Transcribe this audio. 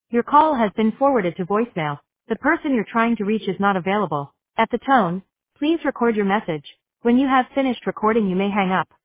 Your call has been forwarded to voicemail. The person you're trying to reach is not available. At the tone, please record your message. When you have finished recording, you may hang up.